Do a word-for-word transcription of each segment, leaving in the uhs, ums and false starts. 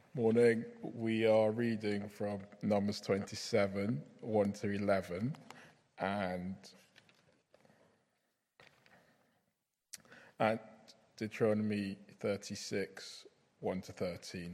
Morning. We are reading from Numbers twenty-seven, one to eleven, and, and Deuteronomy thirty-six, one to thirteen.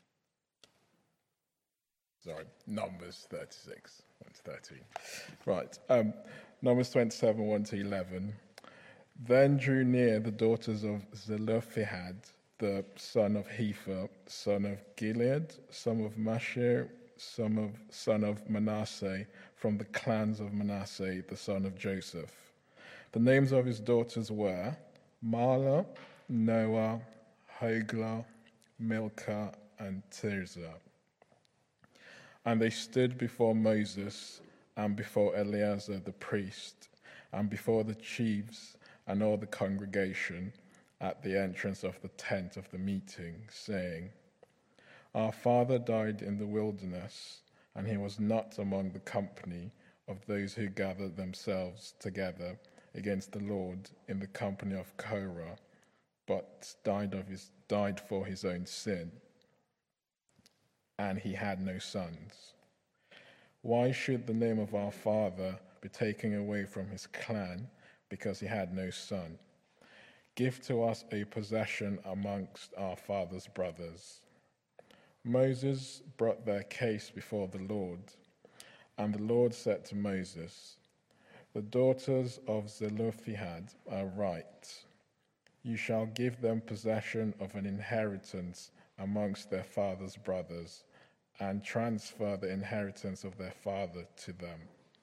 Sorry, Numbers thirty-six, one to thirteen. Right, um, Numbers twenty-seven, one to eleven. Then drew near the daughters of Zelophehad, the son of Hepher, son of Gilead, son of Mashir, son of, son of Manasseh, from the clans of Manasseh, the son of Joseph. The names of his daughters were Mahlah, Noah, Hoglah, Milcah, and Tirzah. And they stood before Moses and before Eleazar the priest and before the chiefs and all the congregation at the entrance of the tent of the meeting, saying, Our father died in the wilderness, and he was not among the company of those who gathered themselves together against the Lord in the company of Korah, but died of his died for his own sin, and he had no sons. Why should the name of our father be taken away from his clan because he had no son? Give to us a possession amongst our father's brothers. Moses brought their case before the Lord, and the Lord said to Moses, The daughters of Zelophehad are right. You shall give them possession of an inheritance amongst their father's brothers, and transfer the inheritance of their father to them.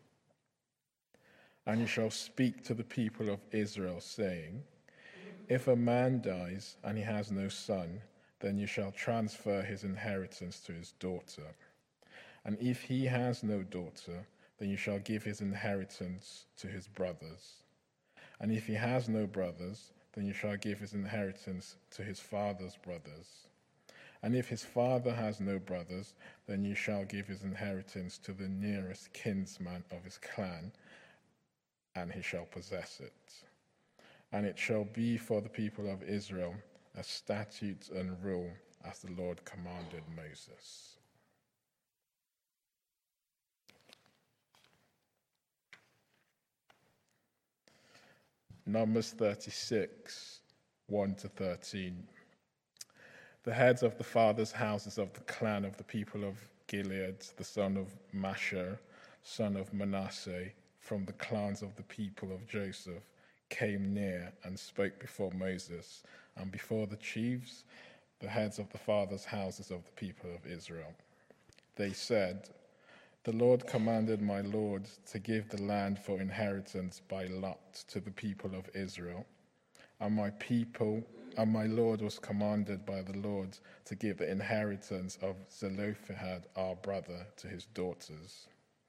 And you shall speak to the people of Israel, saying, If a man dies and he has no son, then you shall transfer his inheritance to his daughter. And if he has no daughter, then you shall give his inheritance to his brothers. And if he has no brothers, then you shall give his inheritance to his father's brothers. And if his father has no brothers, then you shall give his inheritance to the nearest kinsman of his clan, and he shall possess it. And it shall be for the people of Israel a statute and rule as the Lord commanded Moses. Numbers thirty-six, one to thirteen. The heads of the fathers' houses of the clan of the people of Gilead, the son of Mashir, son of Manasseh, from the clans of the people of Joseph, came near and spoke before Moses and before the chiefs, the heads of the fathers' houses of the people of Israel. They said, The Lord commanded my Lord to give the land for inheritance by lot to the people of Israel. And my people, and my Lord was commanded by the Lord to give the inheritance of Zelophehad, our brother, to his daughters.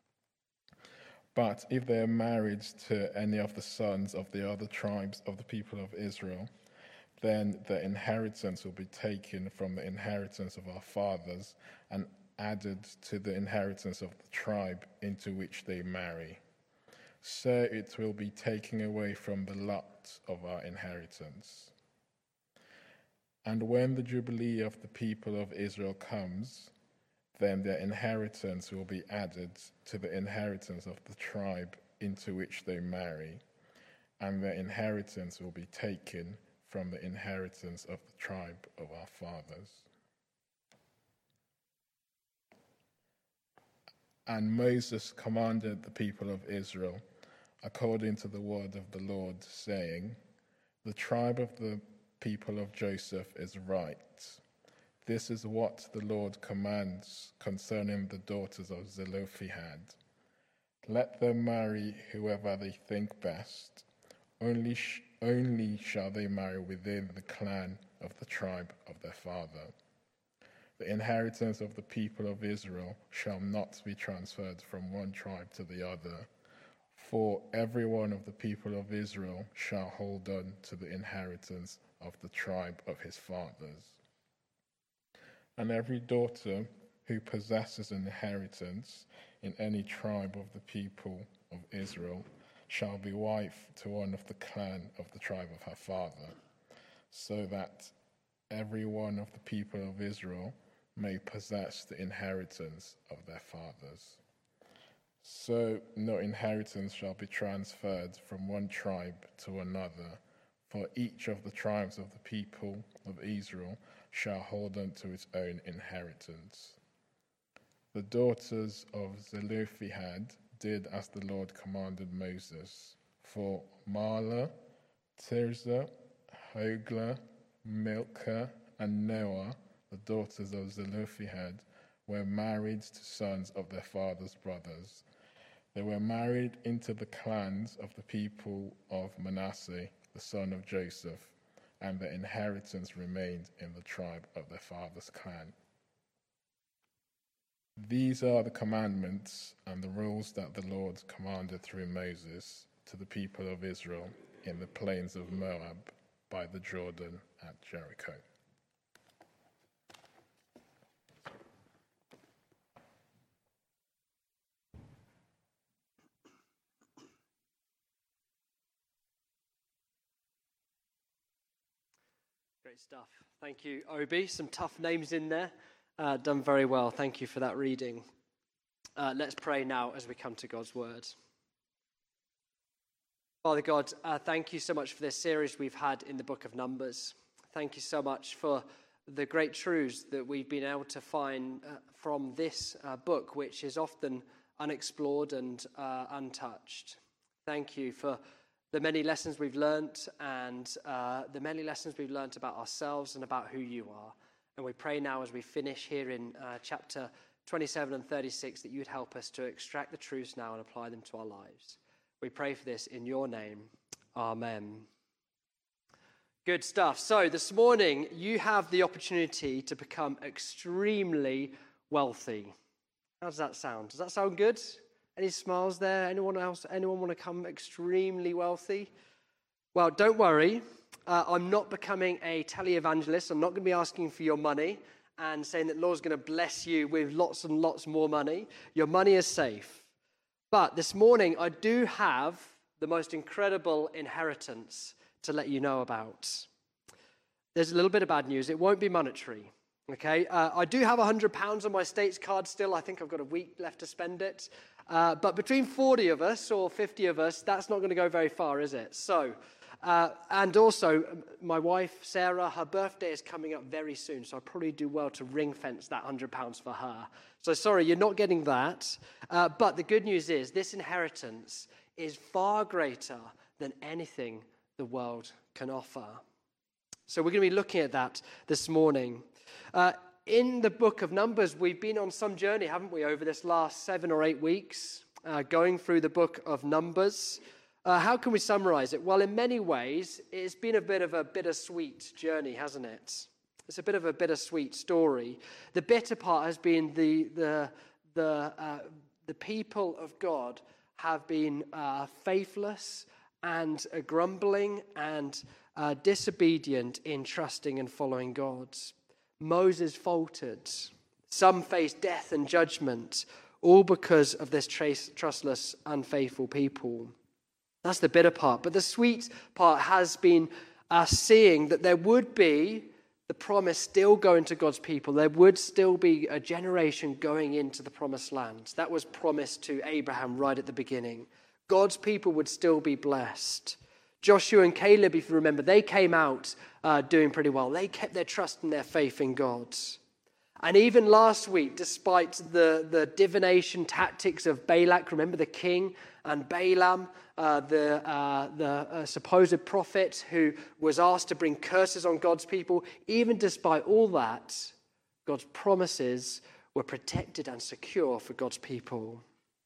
But if they are married to any of the sons of the other tribes of the people of Israel, then the inheritance will be taken from the inheritance of our fathers and added to the inheritance of the tribe into which they marry. So it will be taken away from the lot of our inheritance. And when the Jubilee of the people of Israel comes, then their inheritance will be added to the inheritance of the tribe into which they marry, and their inheritance will be taken from the inheritance of the tribe of our fathers. And Moses commanded the people of Israel, according to the word of the Lord, saying, The tribe of the people of Joseph is right. This is what the Lord commands concerning the daughters of Zelophehad. Let them marry whoever they think best. Only, sh- only shall they marry within the clan of the tribe of their father. The inheritance of the people of Israel shall not be transferred from one tribe to the other, for every one of the people of Israel shall hold on to the inheritance of the tribe of his fathers. And every daughter who possesses an inheritance in any tribe of the people of Israel shall be wife to one of the clan of the tribe of her father, so that every one of the people of Israel may possess the inheritance of their fathers. So no inheritance shall be transferred from one tribe to another, for each of the tribes of the people of Israel shall hold on to its own inheritance. The daughters of Zelophehad did as the Lord commanded Moses, for Mahlah, Tirzah, Hoglah, Milcah, and Noah, the daughters of Zelophehad, were married to sons of their father's brothers. They were married into the clans of the people of Manasseh, the son of Joseph, and their inheritance remained in the tribe of their father's clan. These are the commandments and the rules that the Lord commanded through Moses to the people of Israel in the plains of Moab by the Jordan at Jericho. Great stuff. Thank you, Obi. Some tough names in there. Uh, done very well. Thank you for that reading. Uh, let's pray now as we come to God's word. Father God, uh, thank you so much for this series we've had in the book of Numbers. Thank you so much for the great truths that we've been able to find uh, from this uh, book, which is often unexplored and uh, untouched. Thank you for the many lessons we've learnt and uh, the many lessons we've learnt about ourselves and about who you are. And we pray now as we finish here in uh, chapter twenty-seven and thirty-six that you'd help us to extract the truths now and apply them to our lives. We pray for this in your name. Amen. Good stuff. So this morning you have the opportunity to become extremely wealthy. How does that sound? Does that sound good? Any smiles there? Anyone else? Anyone want to become extremely wealthy? Well, don't worry. Uh, I'm not becoming a televangelist. I'm not going to be asking for your money and saying that Lord's going to bless you with lots and lots more money. Your money is safe. But this morning, I do have the most incredible inheritance to let you know about. There's a little bit of bad news. It won't be monetary. Okay, uh, I do have one hundred pounds on my States card still. I think I've got a week left to spend it. Uh, but between forty of us or fifty of us, that's not going to go very far, is it? So, uh, and also, my wife, Sarah, her birthday is coming up very soon, so I probably do well to ring fence that one hundred pounds for her. So sorry, you're not getting that. Uh, but the good news is this inheritance is far greater than anything the world can offer. So we're going to be looking at that this morning. Uh, in the book of Numbers, we've been on some journey, haven't we, over this last seven or eight weeks, uh, going through the book of Numbers. Uh, how can we summarize it? Well, in many ways, it's been a bit of a bittersweet journey, hasn't it? It's a bit of a bittersweet story. The bitter part has been the the the uh, the people of God have been uh, faithless and uh, grumbling and uh, disobedient in trusting and following God. Moses faltered. Some faced death and judgment, all because of this trace, trustless, unfaithful people. That's the bitter part. But the sweet part has been us seeing that there would be the promise still going to God's people. There would still be a generation going into the promised land. That was promised to Abraham right at the beginning. God's people would still be blessed. Joshua and Caleb, if you remember, they came out uh, doing pretty well. They kept their trust and their faith in God. And even last week, despite the, the divination tactics of Balak, remember the king, and Balaam, uh, the, uh, the uh, supposed prophet who was asked to bring curses on God's people, even despite all that, God's promises were protected and secure for God's people.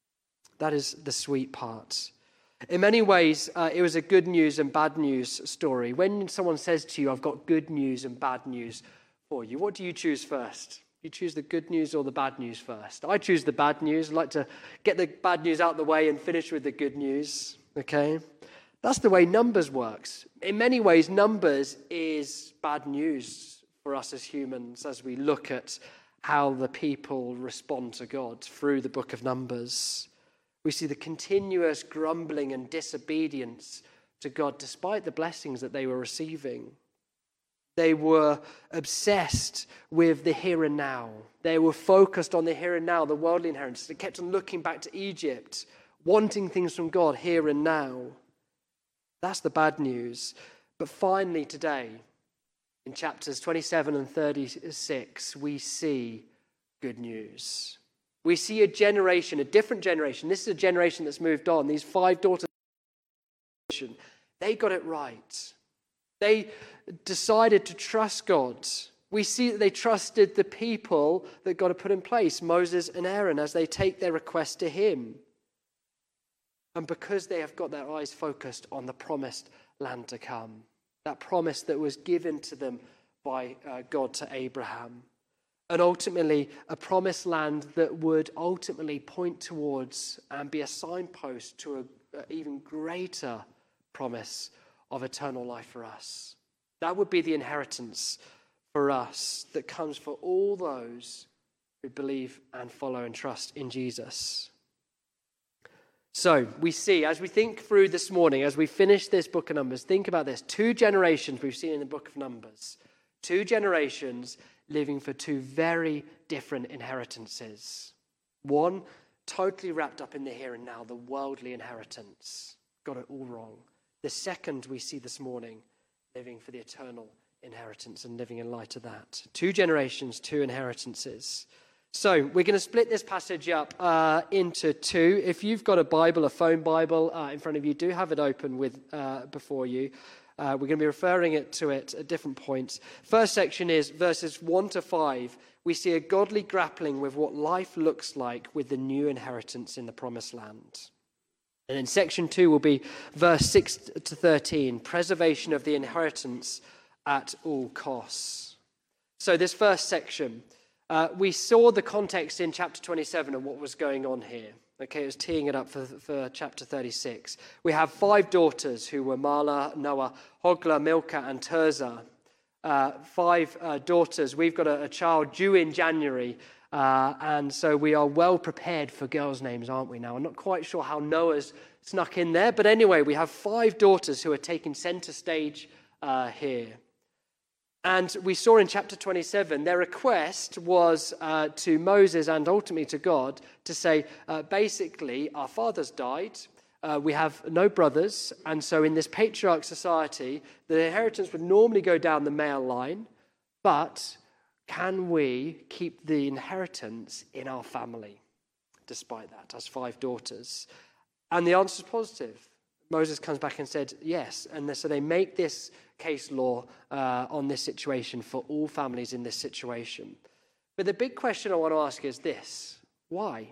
That is the sweet part. In many ways, uh, it was a good news and bad news story. When someone says to you, I've got good news and bad news for you, what do you choose first? You choose the good news or the bad news first? I choose the bad news. I like to get the bad news out of the way and finish with the good news, okay? That's the way Numbers works. In many ways, Numbers is bad news for us as humans as we look at how the people respond to God through the book of Numbers. We see the continuous grumbling and disobedience to God despite the blessings that they were receiving. They were obsessed with the here and now. They were focused on the here and now, the worldly inheritance. They kept on looking back to Egypt, wanting things from God here and now. That's the bad news. But finally today, in chapters twenty-seven and thirty-six, we see good news. We see a generation, a different generation. This is a generation that's moved on. These five daughters, they got it right. They decided to trust God. We see that they trusted the people that God had put in place, Moses and Aaron, as they take their request to him. And because they have got their eyes focused on the promised land to come, that promise that was given to them by uh, God to Abraham, and ultimately a promised land that would ultimately point towards and be a signpost to an even greater promise of eternal life for us. That would be the inheritance for us that comes for all those who believe and follow and trust in Jesus. So we see, as we think through this morning, as we finish this book of Numbers, think about this. Two generations we've seen in the book of Numbers. Two generations living for two very different inheritances. One totally wrapped up in the here and now, the worldly inheritance. Got it all wrong. The second we see this morning, living for the eternal inheritance and living in light of that. Two generations, two inheritances. So we're going to split this passage up uh, into two. If you've got a Bible, a phone Bible uh, in front of you, do have it open with uh, before you. Uh, we're going to be referring it to it at different points. First section is verses one to five. We see a godly grappling with what life looks like with the new inheritance in the promised land. And then section two will be verse six to thirteen, preservation of the inheritance at all costs. So this first section, uh, we saw the context in chapter twenty-seven of what was going on here. Okay, it was teeing it up for, for chapter thirty-six. We have five daughters who were Mahlah, Noah, Hoglah, Milcah, and Tirzah. Uh, five uh, daughters. We've got a, a child due in January. Uh, and so we are well prepared for girls' names, aren't we now? I'm not quite sure how Noah's snuck in there. But anyway, we have five daughters who are taking center stage uh, here. And we saw in chapter twenty-seven, their request was uh, to Moses and ultimately to God to say, uh, basically, our fathers died. Uh, we have no brothers. And so in this patriarch society, the inheritance would normally go down the male line. But can we keep the inheritance in our family, despite that, as five daughters? And the answer is positive. Moses comes back and said, yes. And so they make this case law uh, on this situation for all families in this situation. But the big question I want to ask is this. Why?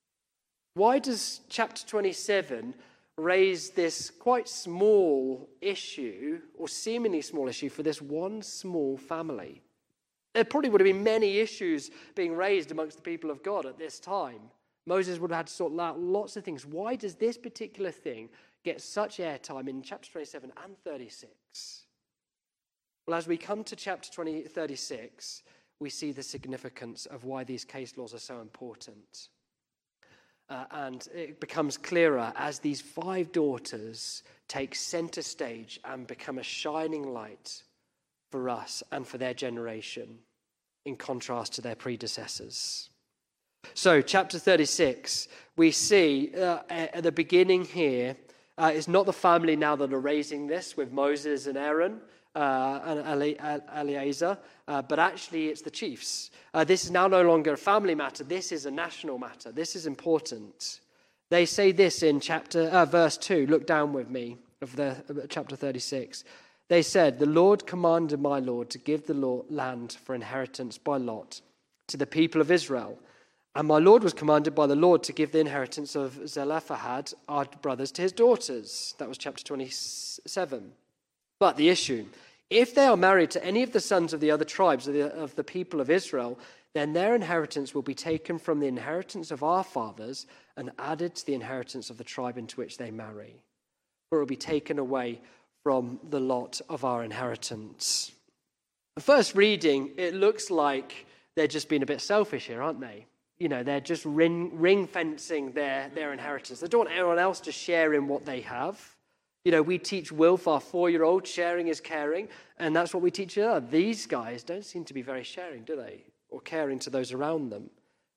Why does chapter twenty-seven raise this quite small issue, or seemingly small issue, for this one small family? There probably would have been many issues being raised amongst the people of God at this time. Moses would have had to sort out lots of things. Why does this particular thing get such airtime in chapter twenty-seven and thirty-six? Well, as we come to chapter twenty, thirty-six, we see the significance of why these case laws are so important. Uh, and it becomes clearer as these five daughters take center stage and become a shining light for us and for their generation, in contrast to their predecessors. So, chapter thirty-six, we see uh, at the beginning here, uh, it's not the family now that are raising this with Moses and Aaron uh, and Eli- Eleazar, uh, but actually it's the chiefs. Uh, this is now no longer a family matter. This is a national matter. This is important. They say this in chapter uh, verse two. Look down with me of the uh, chapter thirty-six. They said, "The Lord commanded my Lord to give the land for inheritance by lot to the people of Israel. And my Lord was commanded by the Lord to give the inheritance of Zelophehad, our brothers, to his daughters." That was chapter twenty-seven. But the issue, if they are married to any of the sons of the other tribes of the, of the people of Israel, then their inheritance will be taken from the inheritance of our fathers and added to the inheritance of the tribe into which they marry. For it will be taken away from the lot of our inheritance. At first reading, it looks like they're just being a bit selfish here, aren't they? You know, they're just ring, ring fencing their, their inheritance. They don't want anyone else to share in what they have. You know, we teach Wilf, our four-year-old, sharing is caring, and that's what we teach her. These guys don't seem to be very sharing, do they? Or caring to those around them.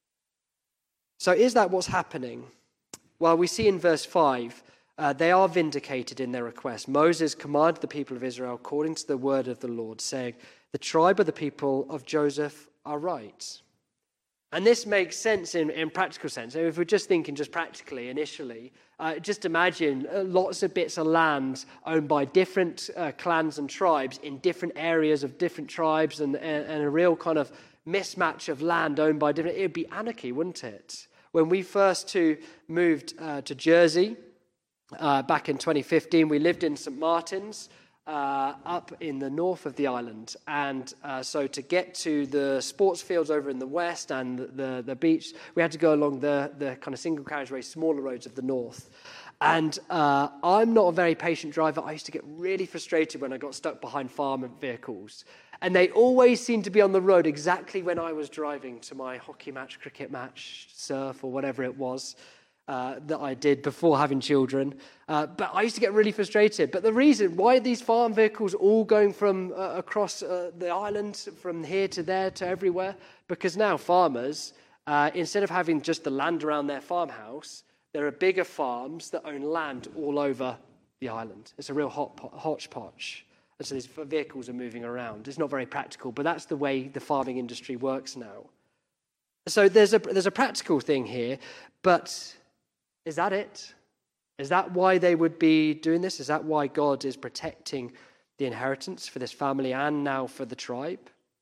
So is that what's happening? Well, we see in verse five, uh, they are vindicated in their request. Moses commanded the people of Israel according to the word of the Lord, saying, the tribe of the people of Joseph are right. And this makes sense in, in practical sense. So if we're just thinking just practically initially, uh, just imagine uh, lots of bits of land owned by different uh, clans and tribes in different areas of different tribes and, and, and a real kind of mismatch of land owned by different, it would be anarchy, wouldn't it? When we first two moved uh, to Jersey uh, back in twenty fifteen, we lived in Saint Martin's uh, up in the north of the island. And uh, so to get to the sports fields over in the west and the, the beach, we had to go along the, the kind of single carriageway, smaller roads of the north. And uh, I'm not a very patient driver. I used to get really frustrated when I got stuck behind farm vehicles. And they always seemed to be on the road exactly when I was driving to my hockey match, cricket match, surf, or whatever it was uh, that I did before having children. Uh, but I used to get really frustrated. But the reason, why are these farm vehicles all going from uh, across uh, the island, from here to there to everywhere? Because now farmers, uh, instead of having just the land around their farmhouse, there are bigger farms that own land all over the island. It's a real hot pot, hodgepodge. And so these vehicles are moving around. It's not very practical, but that's the way the farming industry works now. So there's a there's a practical thing here, but is that it? Is that why they would be doing this? Is that why God is protecting the inheritance for this family and now for the tribe?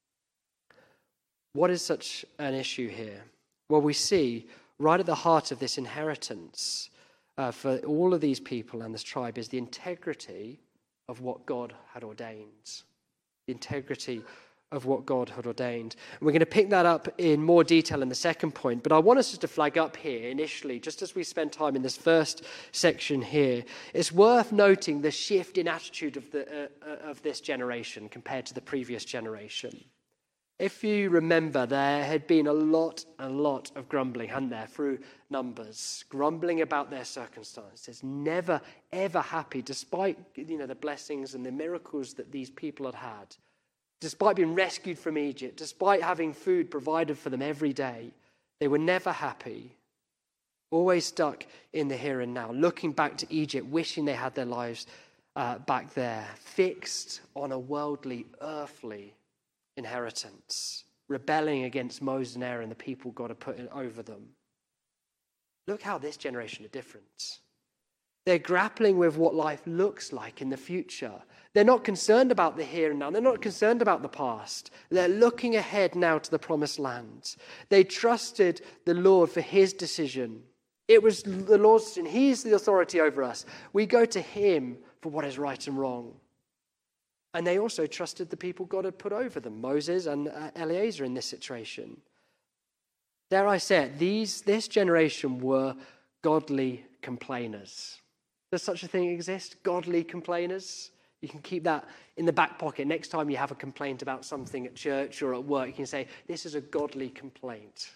What is such an issue here? Well, we see right at the heart of this inheritance uh, for all of these people and this tribe is the integrity of what God had ordained. The integrity of what God had ordained. And we're going to pick that up in more detail in the second point, but I want us just to flag up here initially, just as we spend time in this first section here, it's worth noting the shift in attitude of, the, uh, of this generation compared to the previous generation. If you remember, there had been a lot, a lot of grumbling, hadn't there, through Numbers, grumbling about their circumstances, never, ever happy, despite, you know, the blessings and the miracles that these people had had, despite being rescued from Egypt, despite having food provided for them every day, they were never happy, always stuck in the here and now, looking back to Egypt, wishing they had their lives uh, back there, fixed on a worldly, earthly inheritance, rebelling against Moses and Aaron, the people God had put over them. Look how this generation are different. They're grappling with what life looks like in the future. They're not concerned about the here and now. They're not concerned about the past. They're looking ahead now to the promised land. They trusted the Lord for his decision. It was the Lord's decision. He is the authority over us. We go to him for what is right and wrong. And they also trusted the people God had put over them, Moses and uh, Eleazar in this situation. Dare I say it, these, this generation were godly complainers. Does such a thing exist? Godly complainers? You can keep that in the back pocket. Next time you have a complaint about something at church or at work, you can say, this is a godly complaint.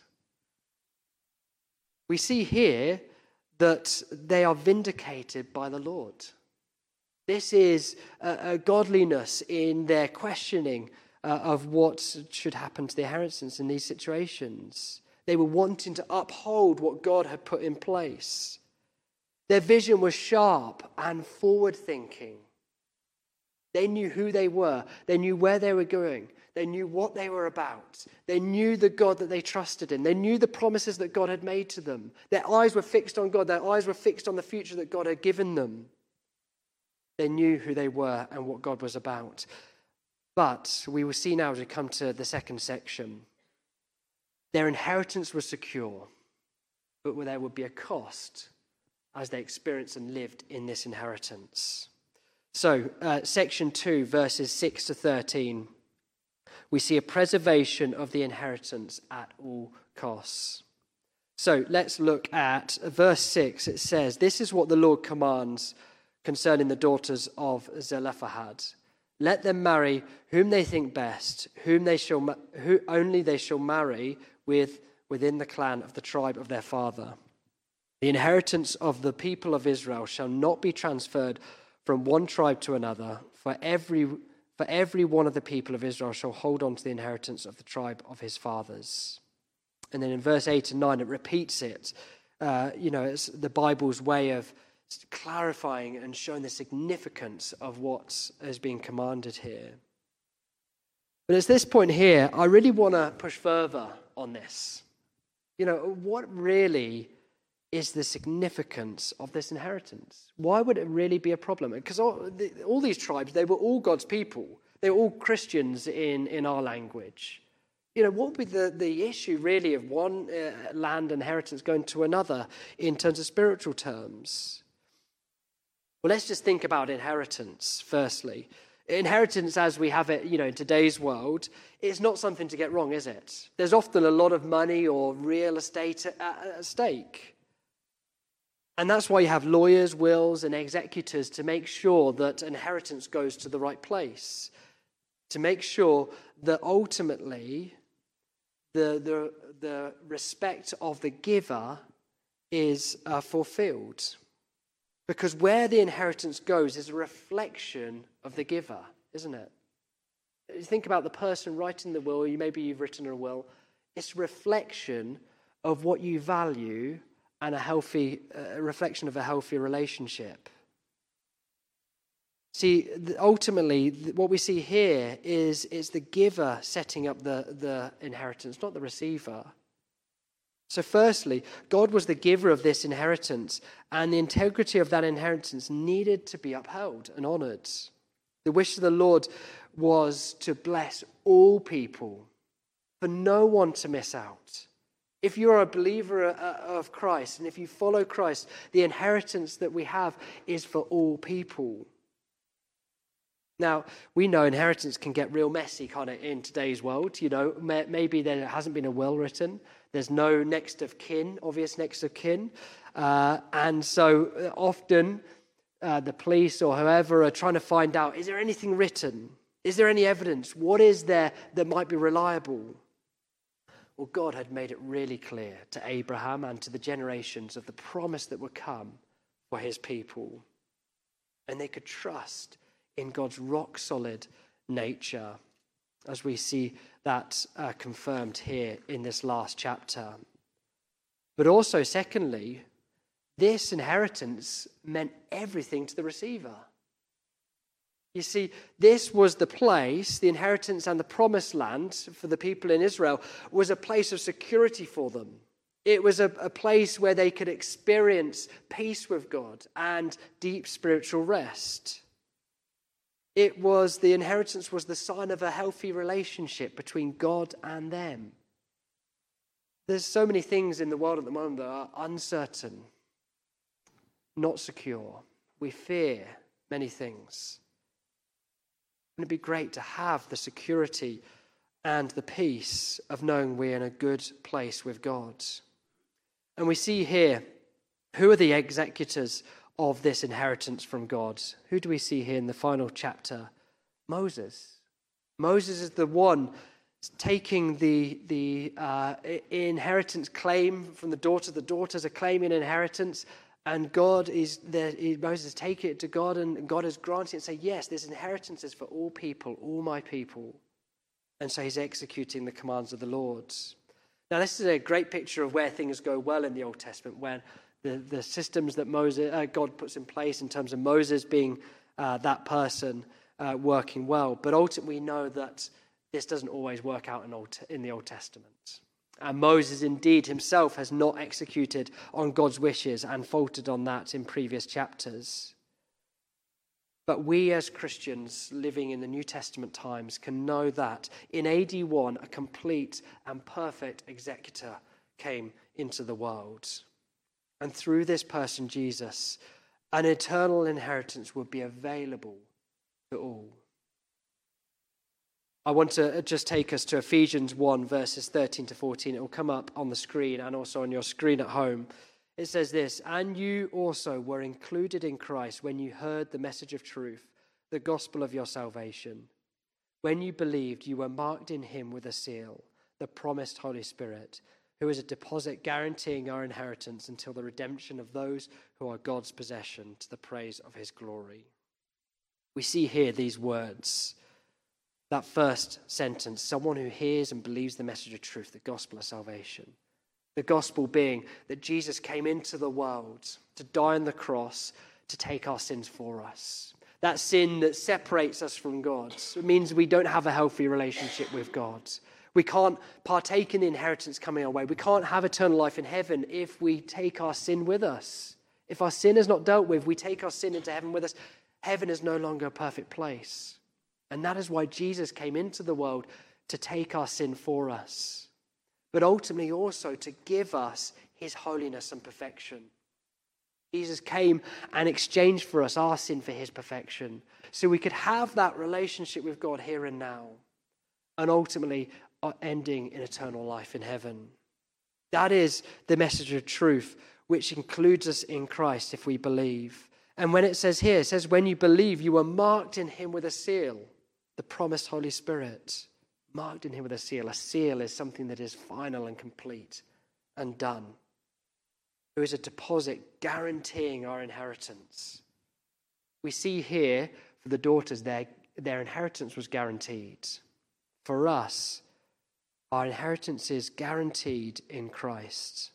We see here that they are vindicated by the Lord. This is a, a godliness in their questioning uh, of what should happen to the inheritance in these situations. They were wanting to uphold what God had put in place. Their vision was sharp and forward-thinking. They knew who they were. They knew where they were going. They knew what they were about. They knew the God that they trusted in. They knew the promises that God had made to them. Their eyes were fixed on God. Their eyes were fixed on the future that God had given them. They knew who they were and what God was about. But we will see now as we come to the second section, their inheritance was secure, but there would be a cost as they experienced and lived in this inheritance. So, uh, section two, verses six to thirteen, we see a preservation of the inheritance at all costs. So, let's look at verse six. It says, "This is what the Lord commands concerning the daughters of Zelophehad. Let them marry whom they think best, whom they shall ma- who only they shall marry with within the clan of the tribe of their father. The inheritance of the people of Israel shall not be transferred from one tribe to another, for every for every one of the people of Israel shall hold on to the inheritance of the tribe of his fathers. And then in verse eight and nine, it repeats it. Uh, you know, it's the Bible's way of clarifying and showing the significance of what is being commanded here. But at this point here, I really want to push further on this. You know, what really is the significance of this inheritance? Why would it really be a problem? Because all, the, all these tribes, they were all God's people. They were all Christians in, in our language. You know, what would be the, the issue really of one uh, land inheritance going to another in terms of spiritual terms? Well, let's just think about inheritance, firstly. Inheritance as we have it, you know, in today's world, is not something to get wrong, is it? There's often a lot of money or real estate at, at stake. And that's why you have lawyers, wills, and executors to make sure that inheritance goes to the right place. To make sure that ultimately the, the, the respect of the giver is uh, fulfilled. Because where the inheritance goes is a reflection of the giver, isn't it? You think about the person writing the will, you maybe you've written a will, it's a reflection of what you value and a healthy uh, reflection of a healthy relationship. See, ultimately, what we see here is it's the giver setting up the, the inheritance, not the receiver. So firstly, God was the giver of this inheritance, and the integrity of that inheritance needed to be upheld and honored. The wish of the Lord was to bless all people, for no one to miss out. If you're a believer of Christ, and if you follow Christ, the inheritance that we have is for all people. Now, we know inheritance can get real messy kind of in today's world. You know, maybe there hasn't been a will written. There's no next of kin, obvious next of kin. Uh, and so often uh, the police or whoever are trying to find out, is there anything written? Is there any evidence? What is there that might be reliable? Well, God had made it really clear to Abraham and to the generations of the promise that would come for his people. And they could trust in God's rock-solid nature, as we see that uh, confirmed here in this last chapter. But also, secondly, this inheritance meant everything to the receiver. You see, this was the place, the inheritance and the promised land for the people in Israel was a place of security for them. It was a, a place where they could experience peace with God and deep spiritual rest. It was, the inheritance was the sign of a healthy relationship between God and them. There's so many things in the world at the moment that are uncertain, not secure. We fear many things. Wouldn't it be great to have the security and the peace of knowing we're in a good place with God? And we see here, who are the executors of this inheritance from God? Who do we see here in the final chapter? Moses. Moses is the one taking the, the uh, inheritance claim from the daughter. The daughters are claiming inheritance, and God is there. Moses is taking it to God, and God is granting it and say, yes, this inheritance is for all people, all my people. And so he's executing the commands of the Lord. Now, this is a great picture of where things go well in the Old Testament, when the, the systems that Moses, uh, God puts in place in terms of Moses being uh, that person uh, working well. But ultimately, we know that this doesn't always work out in, Old, in the Old Testament. And Moses indeed himself has not executed on God's wishes and faltered on that in previous chapters. But we as Christians living in the New Testament times can know that in A D one, a complete and perfect executor came into the world. And through this person, Jesus, an eternal inheritance would be available to all. I want to just take us to Ephesians one, verses thirteen to fourteen. It will come up on the screen and also on your screen at home. It says this, and you also were included in Christ when you heard the message of truth, the gospel of your salvation. When you believed, you were marked in him with a seal, the promised Holy Spirit, who is a deposit guaranteeing our inheritance until the redemption of those who are God's possession, to the praise of his glory. We see here these words, that first sentence, someone who hears and believes the message of truth, the gospel of salvation. The gospel being that Jesus came into the world to die on the cross to take our sins for us. That sin that separates us from God. It means we don't have a healthy relationship with God. We can't partake in the inheritance coming our way. We can't have eternal life in heaven if we take our sin with us. If our sin is not dealt with, we take our sin into heaven with us. Heaven is no longer a perfect place. And that is why Jesus came into the world to take our sin for us, but ultimately also to give us his holiness and perfection. Jesus came and exchanged for us our sin for his perfection, so we could have that relationship with God here and now, and ultimately ending in eternal life in heaven. That is the message of truth, which includes us in Christ if we believe. And when it says here, it says, when you believe, you are marked in him with a seal, the promised Holy Spirit. Marked in him with a seal. A seal is something that is final and complete and done. There is a deposit guaranteeing our inheritance. We see here for the daughters, their, their inheritance was guaranteed. For us, our inheritance is guaranteed in Christ.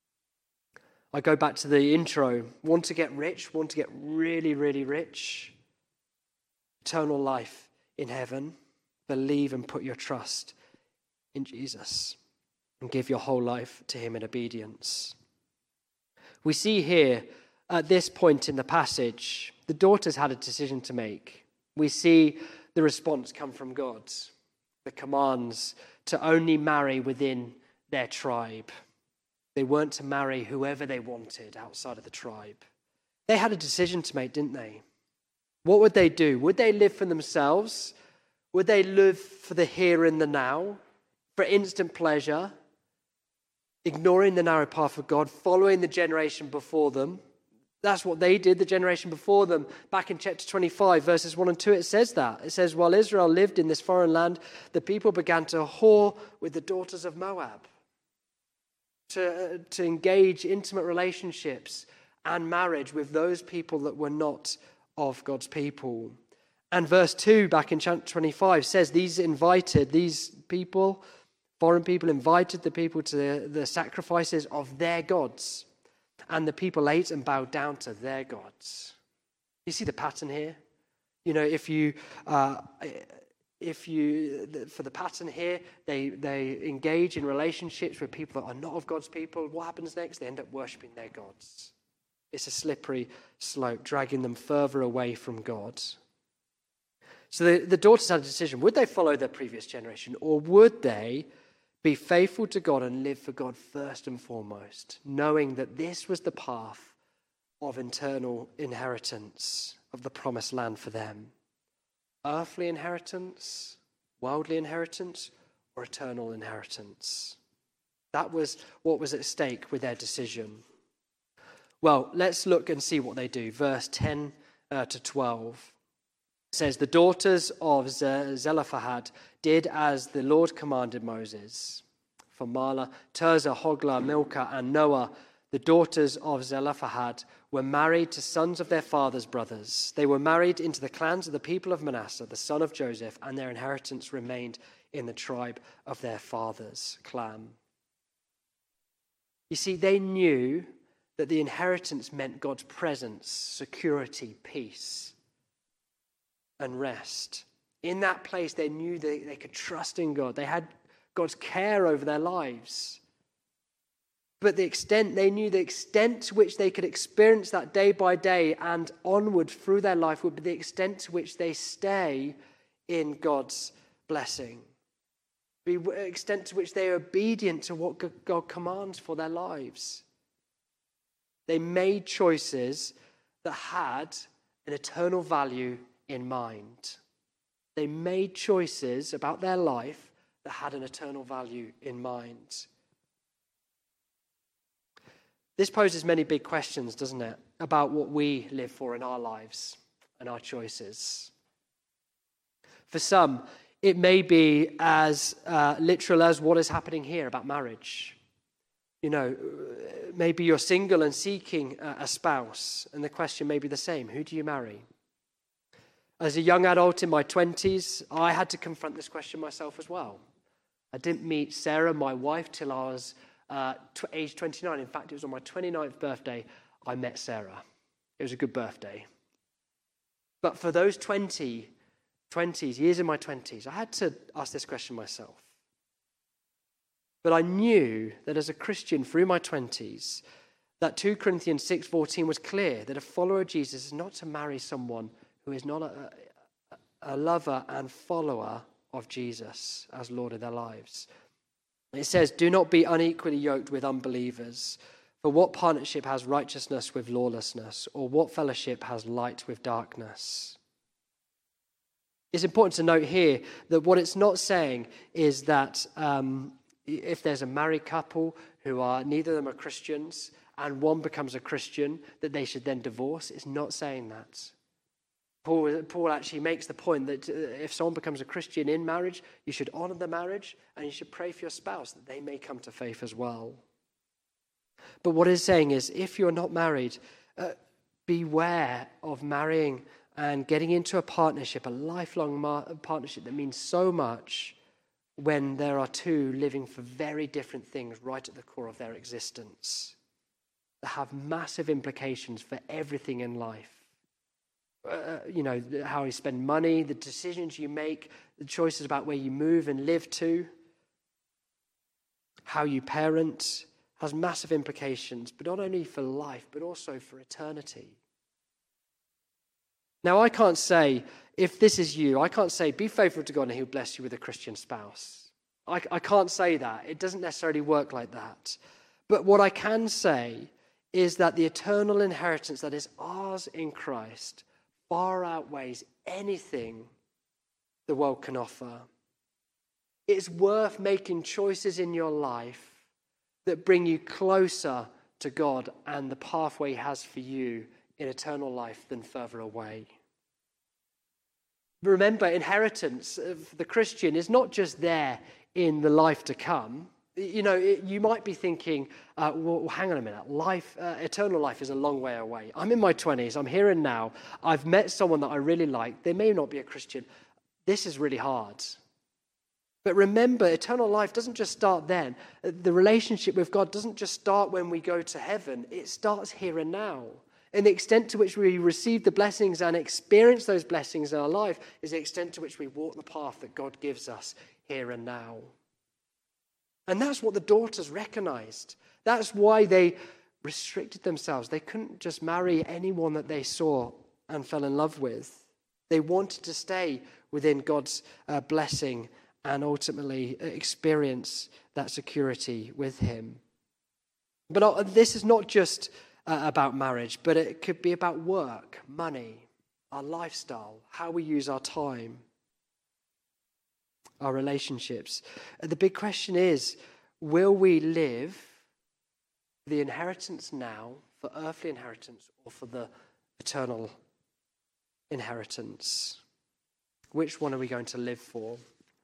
I go back to the intro. Want to get rich? Want to get really, really rich? Eternal life in heaven. Believe and put your trust in Jesus and give your whole life to him in obedience. We see here at this point in the passage, the daughters had a decision to make. We see the response come from God. The commands to only marry within their tribe. They weren't to marry whoever they wanted outside of the tribe. They had a decision to make, didn't they? What would they do? Would they live for themselves? Would they live for the here and the now, for instant pleasure, ignoring the narrow path of God, following the generation before them? That's what they did, the generation before them. Back in chapter twenty-five, verses one and two, it says that. It says, while Israel lived in this foreign land, the people began to whore with the daughters of Moab, to, to engage intimate relationships and marriage with those people that were not of God's people. And verse two, back in chapter twenty-five, says these invited, these people, foreign people, invited the people to the, the sacrifices of their gods. And the people ate and bowed down to their gods. You see the pattern here? You know, if you, uh, if you, for the pattern here, they, they engage in relationships with people that are not of God's people. What happens next? They end up worshipping their gods. It's a slippery slope, dragging them further away from God. So the, the daughters had a decision. Would they follow their previous generation, or would they be faithful to God and live for God first and foremost, knowing that this was the path of eternal inheritance, of the promised land for them? Earthly inheritance, worldly inheritance, or eternal inheritance? That was what was at stake with their decision. Well, let's look and see what they do. Verse ten uh, to twelve says, the daughters of Zelophehad did as the Lord commanded Moses. For Mahlah, Tirzah, Hoglah, Milcah, and Noah, the daughters of Zelophehad, were married to sons of their father's brothers. They were married into the clans of the people of Manasseh, the son of Joseph, and their inheritance remained in the tribe of their father's clan. You see, they knew that the inheritance meant God's presence, security, peace, and rest. In that place, they knew they, they could trust in God. They had God's care over their lives. But the extent, they knew the extent to which they could experience that day by day and onward through their life would be the extent to which they stay in God's blessing. The extent to which they are obedient to what God commands for their lives. They made choices that had an eternal value in mind. They made choices about their life that had an eternal value in mind. This poses many big questions, doesn't it, about what we live for in our lives and our choices. For some, it may be as uh, literal as what is happening here about marriage. You know, maybe you're single and seeking a spouse, and the question may be the same: who do you marry? As a young adult in my twenties, I had to confront this question myself as well. I didn't meet Sarah, my wife, till I was uh, t- age twenty-nine. In fact, it was on my twenty-ninth birthday I met Sarah. It was a good birthday. But for those twenty, twenties, years in my twenties, I had to ask this question myself. But I knew that as a Christian through my twenties, that Second Corinthians six fourteen was clear that a follower of Jesus is not to marry someone who is not a, a, a lover and follower of Jesus as Lord of their lives. It says, do not be unequally yoked with unbelievers. For what partnership has righteousness with lawlessness? Or what fellowship has light with darkness? It's important to note here that what it's not saying is that um, if there's a married couple who are, neither of them are Christians, and one becomes a Christian, that they should then divorce. It's not saying that. Paul, Paul actually makes the point that if someone becomes a Christian in marriage, you should honor the marriage and you should pray for your spouse that they may come to faith as well. But what it's saying is, if you're not married, uh, beware of marrying and getting into a partnership, a lifelong mar- partnership that means so much when there are two living for very different things right at the core of their existence that have massive implications for everything in life. Uh, you know, how you spend money, the decisions you make, the choices about where you move and live to, how you parent, has massive implications, but not only for life, but also for eternity. Now, I can't say, if this is you, I can't say, be faithful to God and he'll bless you with a Christian spouse. I, I can't say that. It doesn't necessarily work like that. But what I can say is that the eternal inheritance that is ours in Christ far outweighs anything the world can offer. It's worth making choices in your life that bring you closer to God and the pathway he has for you in eternal life than further away. Remember, inheritance of the Christian is not just there in the life to come. You know, it, you might be thinking, uh, well, hang on a minute, life, uh, eternal life is a long way away. I'm in my twenties, I'm here and now. I've met someone that I really like. They may not be a Christian. This is really hard. But remember, eternal life doesn't just start then. The relationship with God doesn't just start when we go to heaven. It starts here and now. And the extent to which we receive the blessings and experience those blessings in our life is the extent to which we walk the path that God gives us here and now. And that's what the daughters recognized. That's why they restricted themselves. They couldn't just marry anyone that they saw and fell in love with. They wanted to stay within God's uh, blessing and ultimately experience that security with him. But uh, this is not just uh, about marriage, but it could be about work, money, our lifestyle, how we use our time, our relationships. The big question is, will we live the inheritance now for earthly inheritance or for the eternal inheritance? Which one are we going to live for?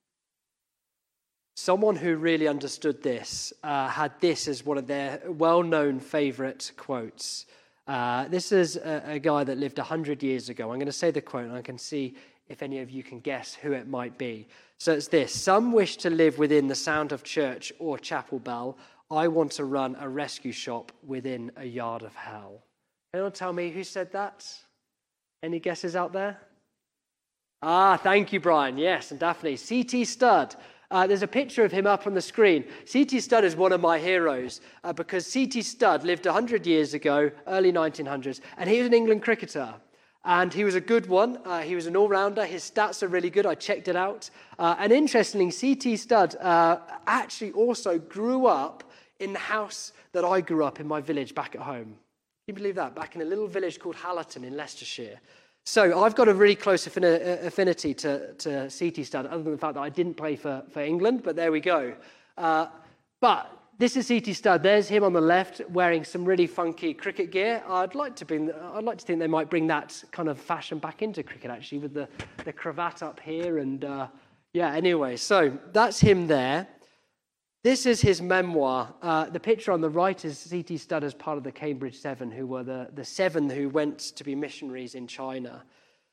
Someone who really understood this uh, had this as one of their well-known favorite quotes. Uh, this is a, a guy that lived one hundred years ago. I'm going to say the quote and I can see if any of you can guess who it might be. So it's this: some wish to live within the sound of church or chapel bell. I want to run a rescue shop within a yard of hell. Anyone tell me who said that? Any guesses out there? Ah, thank you, Brian. Yes, and Daphne. C T Studd. Uh, there's a picture of him up on the screen. C T Studd is one of my heroes uh, because C T Studd lived one hundred years ago, early nineteen hundreds, and he was an England cricketer. And he was a good one. Uh, he was an all-rounder. His stats are really good. I checked it out. Uh, and interestingly, C T Studd uh, actually also grew up in the house that I grew up in my village back at home. Can you believe that? Back in a little village called Hallerton in Leicestershire. So I've got a really close affini- affinity to, to C T Studd, other than the fact that I didn't play for, for England, but there we go. Uh, but this is C T Studd. There's him on the left wearing some really funky cricket gear. I'd like to bring, I'd like to think they might bring that kind of fashion back into cricket, actually, with the, the cravat up here. And uh, yeah, anyway, so that's him there. This is his memoir. Uh, the picture on the right is C T Studd as part of the Cambridge Seven, who were the, the seven who went to be missionaries in China.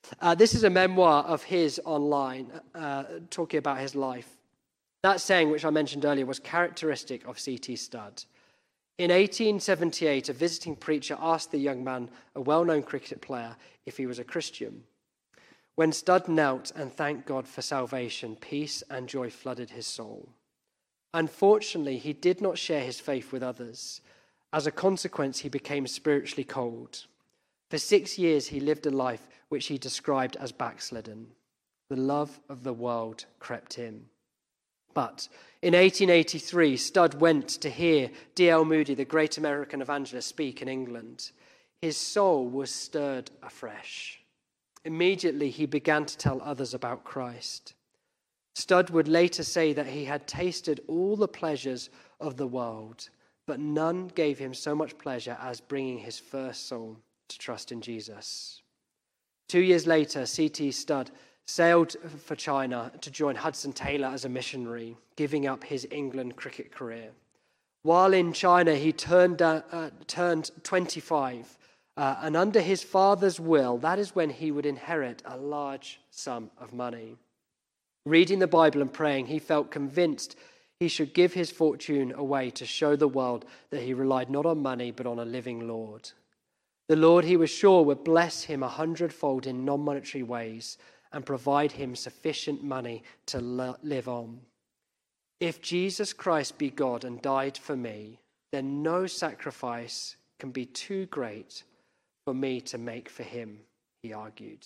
Uh, this is a memoir of his online, uh, talking about his life. That saying, which I mentioned earlier, was characteristic of C T Studd. In eighteen seventy-eight, a visiting preacher asked the young man, a well-known cricket player, if he was a Christian. When Studd knelt and thanked God for salvation, peace and joy flooded his soul. Unfortunately, he did not share his faith with others. As a consequence, he became spiritually cold. For six years, he lived a life which he described as backslidden. The love of the world crept in. But in eighteen eighty-three, Studd went to hear D L Moody, the great American evangelist, speak in England. His soul was stirred afresh. Immediately, he began to tell others about Christ. Studd would later say that he had tasted all the pleasures of the world, but none gave him so much pleasure as bringing his first soul to trust in Jesus. Two years later, C T Studd sailed for China to join Hudson Taylor as a missionary, giving up his England cricket career. While in China, he turned, uh, uh, turned twenty-five, uh, and under his father's will, that is when he would inherit a large sum of money. Reading the Bible and praying, he felt convinced he should give his fortune away to show the world that he relied not on money, but on a living Lord. The Lord, he was sure, would bless him a hundredfold in non-monetary ways and provide him sufficient money to live on. If Jesus Christ be God and died for me, then no sacrifice can be too great for me to make for him, he argued.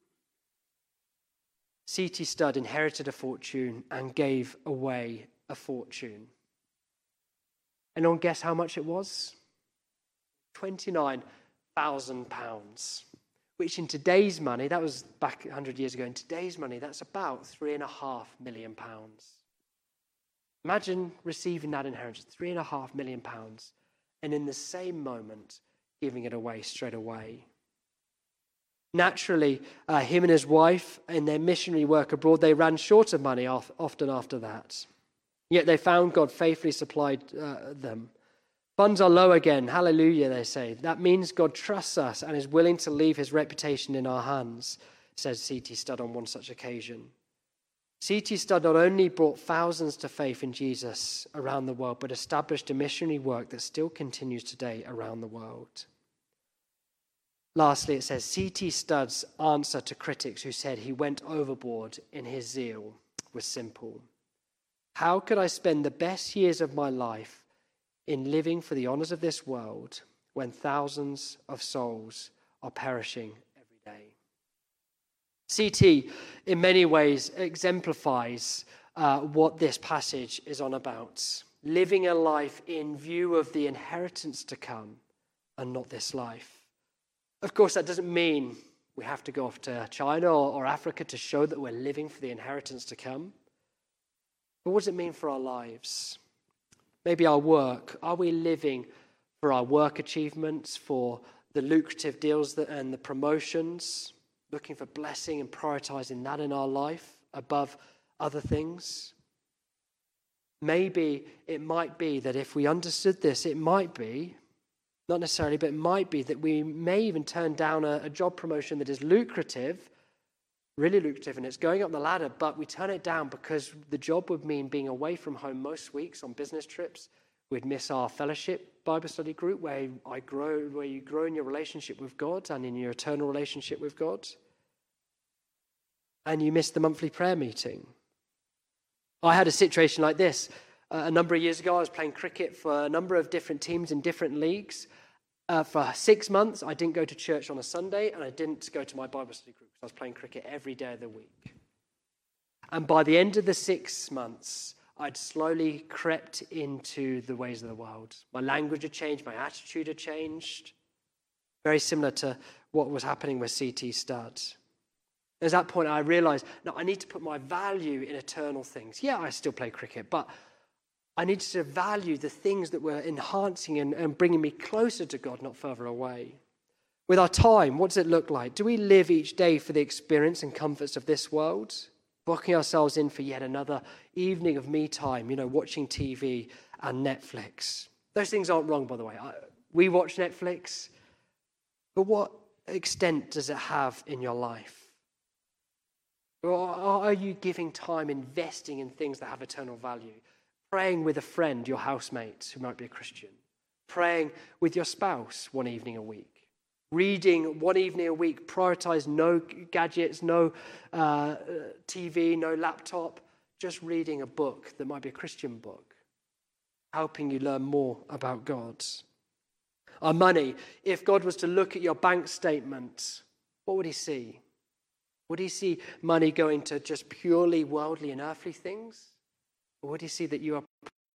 C T Studd inherited a fortune and gave away a fortune. Anyone guess how much it was? twenty-nine thousand pounds. Which in today's money, that was back one hundred years ago, in today's money, that's about three and a half million pounds. Imagine receiving that inheritance, three and a half million pounds, and in the same moment, giving it away straight away. Naturally, uh, him and his wife, in their missionary work abroad, they ran short of money often after that. Yet they found God faithfully supplied uh, them. Funds are low again. Hallelujah, they say. That means God trusts us and is willing to leave his reputation in our hands, says C T Studd on one such occasion. C T Studd not only brought thousands to faith in Jesus around the world, but established a missionary work that still continues today around the world. Lastly, it says, C T Studd's answer to critics who said he went overboard in his zeal was simple. How could I spend the best years of my life in living for the honors of this world when thousands of souls are perishing every day? C T, in many ways, exemplifies uh, what this passage is on about. Living a life in view of the inheritance to come and not this life. Of course, that doesn't mean we have to go off to China or, or Africa to show that we're living for the inheritance to come. But what does it mean for our lives? Maybe our work. Are we living for our work achievements, for the lucrative deals that, and the promotions, looking for blessing and prioritizing that in our life above other things? Maybe it might be that if we understood this, it might be, not necessarily, but it might be that we may even turn down a, a job promotion that is lucrative, really lucrative, and it's going up the ladder, but we turn it down because the job would mean being away from home most weeks on business trips. We'd miss our fellowship Bible study group where I grow, where you grow in your relationship with God and in your eternal relationship with God. And you miss the monthly prayer meeting. I had a situation like this. Uh, a number of years ago, I was playing cricket for a number of different teams in different leagues. Uh, for six months, I didn't go to church on a Sunday, and I didn't go to my Bible study group because I was playing cricket every day of the week. And by the end of the six months, I'd slowly crept into the ways of the world. My language had changed, my attitude had changed. Very similar to what was happening with C T Studd. At that point, I realized, no, I need to put my value in eternal things. Yeah, I still play cricket, but I needed to value the things that were enhancing and, and bringing me closer to God, not further away. With our time, what does it look like? Do we live each day for the experience and comforts of this world? Booking ourselves in for yet another evening of me time, you know, watching T V and Netflix. Those things aren't wrong, by the way. I, we watch Netflix, but what extent does it have in your life? Or are you giving time investing in things that have eternal value? Praying with a friend, your housemate, who might be a Christian. Praying with your spouse one evening a week. Reading one evening a week. Prioritize no gadgets, no uh, T V, no laptop. Just reading a book that might be a Christian book. Helping you learn more about God. Our money, if God was to look at your bank statement, what would he see? Would he see money going to just purely worldly and earthly things? Or would he see that you are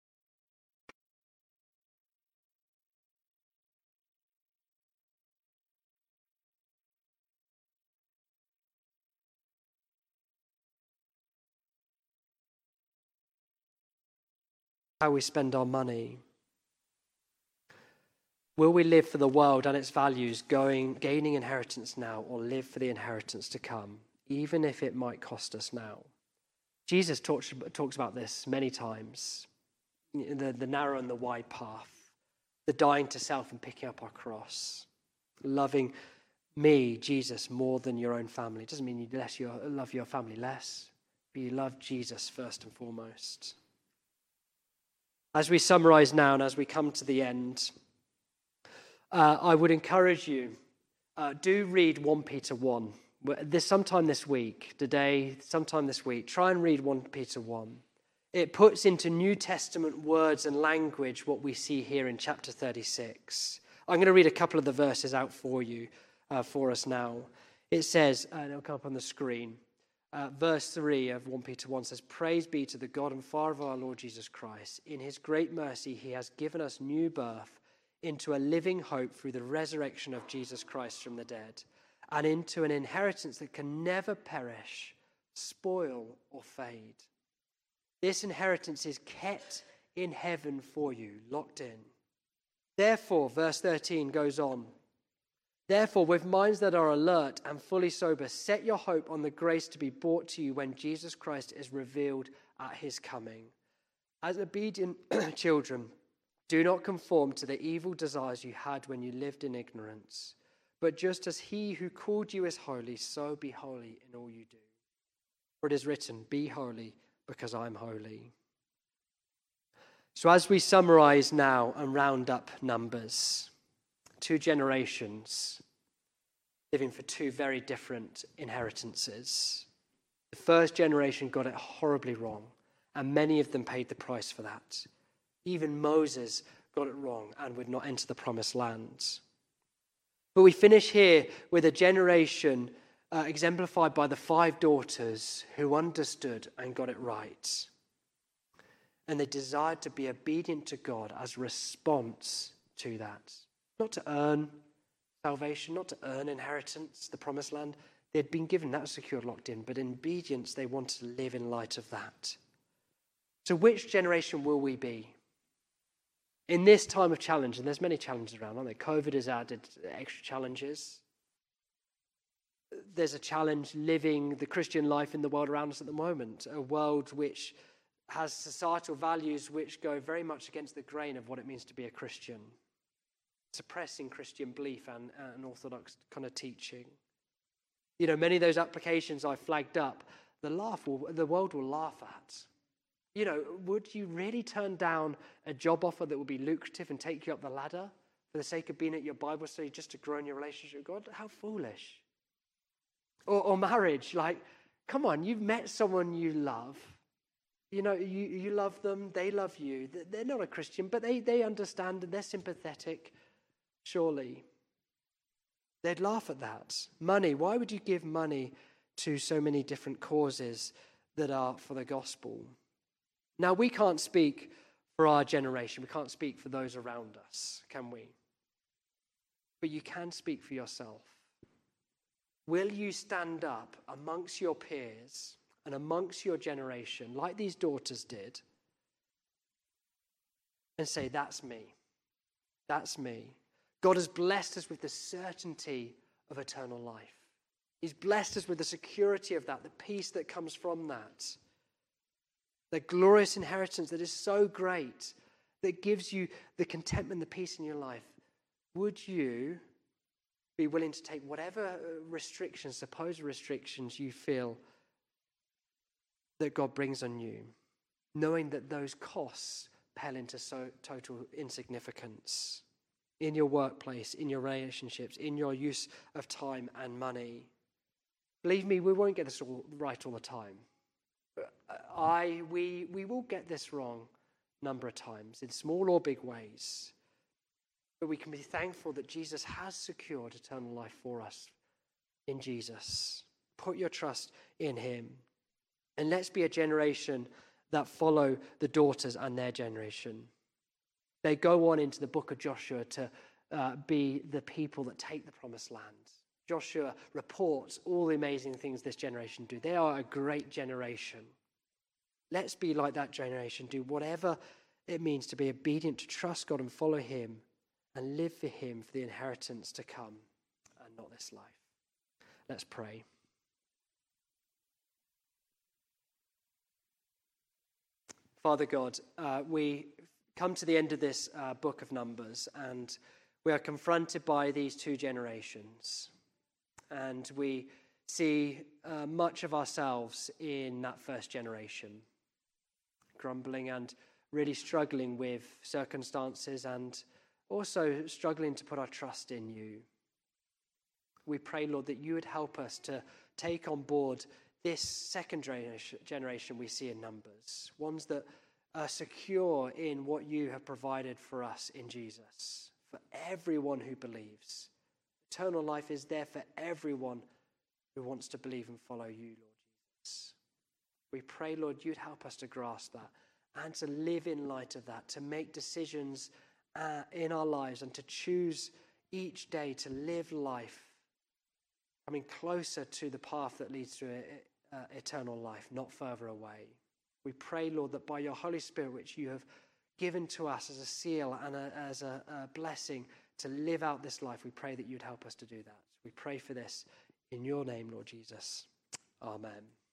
how we spend our money? Will we live for the world and its values, going, gaining inheritance now, or live for the inheritance to come, even if it might cost us now? Jesus talks, talks about this many times, the, the narrow and the wide path, the dying to self and picking up our cross, loving me, Jesus, more than your own family. It doesn't mean you less your, love your family less, but you love Jesus first and foremost. As we summarize now and as we come to the end, Uh, I would encourage you, uh, do read First Peter one. This, sometime this week, today, sometime this week, try and read First Peter one. It puts into New Testament words and language what we see here in chapter thirty-six. I'm going to read a couple of the verses out for you, uh, for us now. It says, and it'll come up on the screen, uh, verse three of First Peter one says, "Praise be to the God and Father of our Lord Jesus Christ. In his great mercy, he has given us new birth into a living hope through the resurrection of Jesus Christ from the dead, and into an inheritance that can never perish, spoil, or fade. This inheritance is kept in heaven for you, locked in. Therefore," verse thirteen goes on, "Therefore, with minds that are alert and fully sober, set your hope on the grace to be brought to you when Jesus Christ is revealed at his coming. As obedient children, do not conform to the evil desires you had when you lived in ignorance, but just as he who called you is holy, so be holy in all you do. For it is written, 'Be holy, because I'm holy.'" So as we summarize now and round up Numbers, two generations living for two very different inheritances. The first generation got it horribly wrong, and many of them paid the price for that. Even Moses got it wrong and would not enter the promised land. But we finish here with a generation uh, exemplified by the five daughters who understood and got it right. And they desired to be obedient to God as a response to that. Not to earn salvation, not to earn inheritance, the promised land. They had been given that secured, locked in, but in obedience they wanted to live in light of that. So which generation will we be? In this time of challenge, and there's many challenges around, aren't there? COVID has added extra challenges. There's a challenge living the Christian life in the world around us at the moment, a world which has societal values which go very much against the grain of what it means to be a Christian, suppressing Christian belief and, and orthodox kind of teaching. You know, many of those applications I flagged up, the laugh will, the world will laugh at. You know, would you really turn down a job offer that would be lucrative and take you up the ladder for the sake of being at your Bible study just to grow in your relationship with God? How foolish. Or, or marriage, like, come on, you've met someone you love. You know, you, you love them, they love you. They're not a Christian, but they, they understand and they're sympathetic, surely. They'd laugh at that. Money, why would you give money to so many different causes that are for the gospel? Now, we can't speak for our generation. We can't speak for those around us, can we? But you can speak for yourself. Will you stand up amongst your peers and amongst your generation, like these daughters did, and say, that's me. That's me. God has blessed us with the certainty of eternal life. He's blessed us with the security of that, the peace that comes from that. The glorious inheritance that is so great, that gives you the contentment, the peace in your life. Would you be willing to take whatever restrictions, supposed restrictions you feel that God brings on you, knowing that those costs pale into so total insignificance in your workplace, in your relationships, in your use of time and money. Believe me, we won't get this all right all the time. I, we, we will get this wrong a number of times in small or big ways. But we can be thankful that Jesus has secured eternal life for us in Jesus. Put your trust in him. And let's be a generation that follow the daughters and their generation. They go on into the book of Joshua to uh, be the people that take the promised land. Joshua reports all the amazing things this generation do. They are a great generation. Let's be like that generation. Do whatever it means to be obedient, to trust God and follow him and live for him for the inheritance to come and not this life. Let's pray. Father God, uh, we come to the end of this uh, book of Numbers, and we are confronted by these two generations. And we see uh, much of ourselves in that first generation, grumbling and really struggling with circumstances and also struggling to put our trust in you. We pray, Lord, that you would help us to take on board this second generation we see in Numbers, ones that are secure in what you have provided for us in Jesus, for everyone who believes. Eternal life is there for everyone who wants to believe and follow you, Lord Jesus. We pray, Lord, you'd help us to grasp that and to live in light of that, to make decisions uh, in our lives and to choose each day to live life coming closer to the path that leads to uh, eternal life, not further away. We pray, Lord, that by your Holy Spirit, which you have given to us as a seal and a, as a, a blessing to live out this life, we pray that you'd help us to do that. We pray for this in your name, Lord Jesus. Amen.